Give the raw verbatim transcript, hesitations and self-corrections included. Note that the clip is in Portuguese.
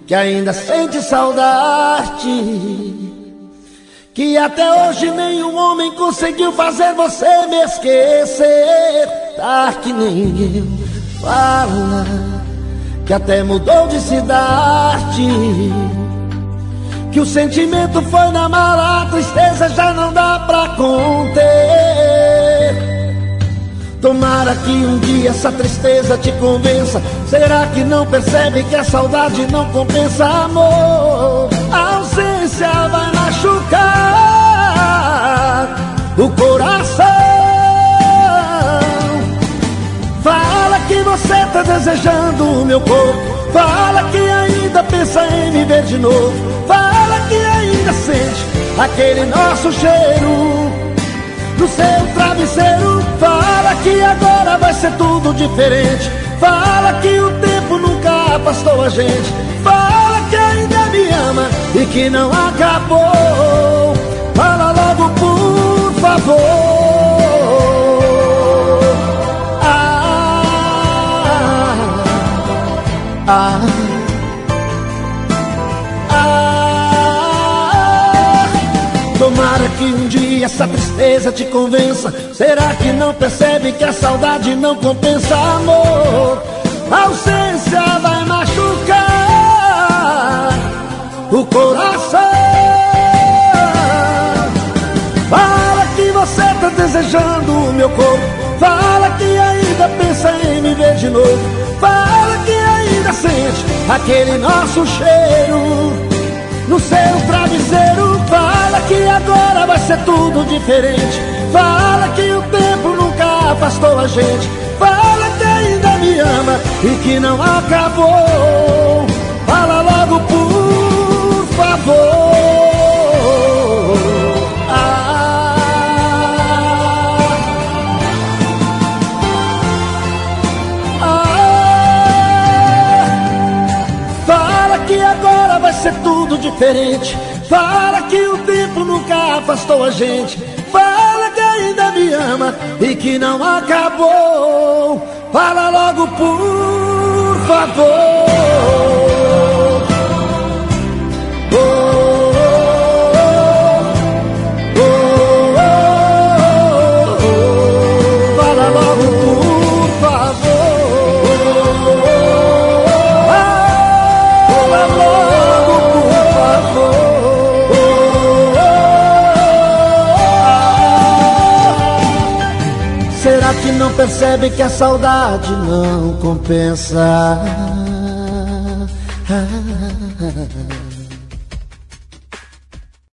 que ainda sente saudade, que até hoje nenhum homem conseguiu fazer você me esquecer. Tá que nem eu. Fala que até mudou de cidade, que o sentimento foi na mala, a tristeza já não dá pra conter. Tomara que um dia essa tristeza te convença. Será que não percebe que a saudade não compensa, amor? A ausência vai machucar o coração. Fala que você tá desejando o meu corpo, fala que ainda pensa em me ver de novo, fala que ainda sente aquele nosso cheiro no seu travesseiro. Fala que agora vai ser tudo diferente, fala que o tempo nunca afastou a gente, fala que ainda me ama e que não acabou. Fala logo, por favor. Ah, ah, ah. Tomara que um dia essa tristeza te convença. Será que não percebe que a saudade não compensa, amor? A ausência vai machucar o coração. Fala que você tá desejando o meu corpo, fala que ainda pensa em me ver de novo, fala que ainda sente aquele nosso cheiro no seu travesseiro. Fala que agora vai ser tudo diferente, fala que o tempo nunca afastou a gente, fala que ainda me ama e que não acabou. Fala logo, por favor. Ah, ah, fala que agora vai ser tudo diferente, fala que o tempo nunca afastou a gente, fala que ainda me ama e que não acabou. Fala logo, por favor. Oh, oh, oh, oh, oh. Fala logo, por favor. Fala logo, por favor. Será que não percebe que a saudade não compensa?